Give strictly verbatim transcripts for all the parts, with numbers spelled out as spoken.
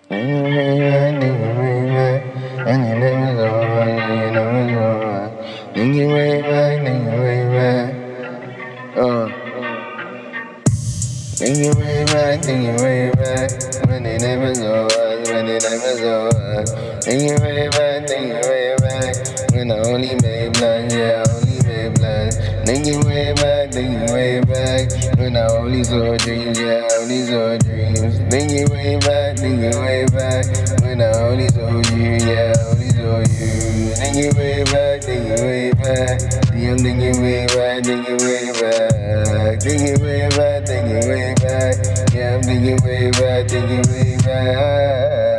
Thinking way back, thinking way back, and it never over, you know it's over. Thinking way back, thinking way back, uh. Thinking way back, thinking way back, when it never saw us, when it never saw us. Thinking way back, thinking way back, when I only made plans, yeah, I only made plans. Thinking way back, thinking way back, when I only saw dreams, yeah, I only saw dreams. Thinking way back, thinking way back, when I only saw you, yeah, I only saw you. Thinking way back, thinking way back, yeah, I'm thinking way back, thinking way back, thinking way back, thinking way back, yeah, I'm thinking way back, thinking way back.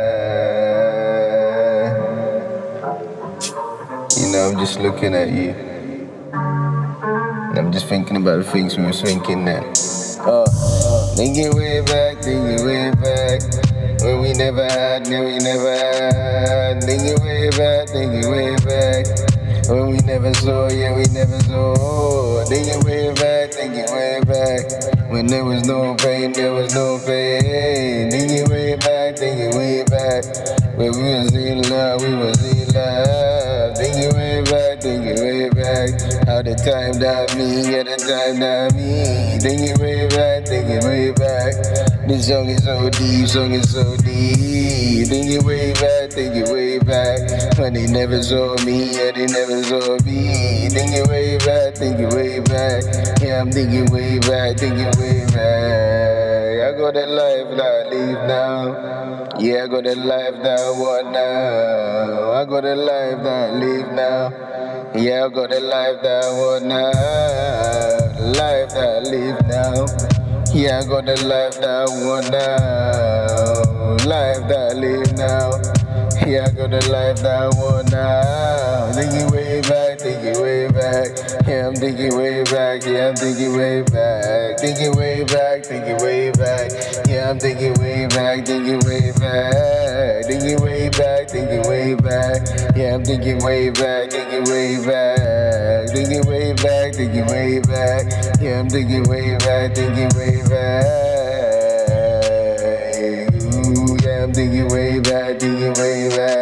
You know, I'm just looking at you, and I'm just thinking about the things we were thinking then. Uh, thinking way back, thinking way back, when we never had, when we never had. Thinking way back, thinking way back, when we never saw, yeah, we never saw. Thinking way back, thinking way back, when there was no pain, there was no pain. Thinking way back, thinking way back, when we was in love, we was in love. Thinking way back, thinking way back, how the time that me, yeah, the time that me. Thinking way back, thinking way back, this song is so deep, song is so deep. Thinking way back, thinking way back, when they never saw me, yeah, they never saw me. Thinking way back, thinking way back, yeah, I'm thinking way back, thinking way back. I got that life that I live now, yeah, I got that life that I want now. I got that life that I live now, yeah, I got that life that I want now. Life that I live now. Yeah, I got the life that I want now. Life that I live now. Yeah, I got the life that I want now. Thinking way back, thinking way back. Yeah, I'm thinking way back. Yeah, I'm thinking way back. Thinking way back, thinking way back. Yeah, I'm thinking way back, thinking way back. Thinking way back, thinking way back. Yeah, I'm thinking way back, thinking way back. Thinking way back, thinking way back. Yeah, I'm thinking way back, thinking way back. Ooh, yeah, I'm thinking way back, thinking way back.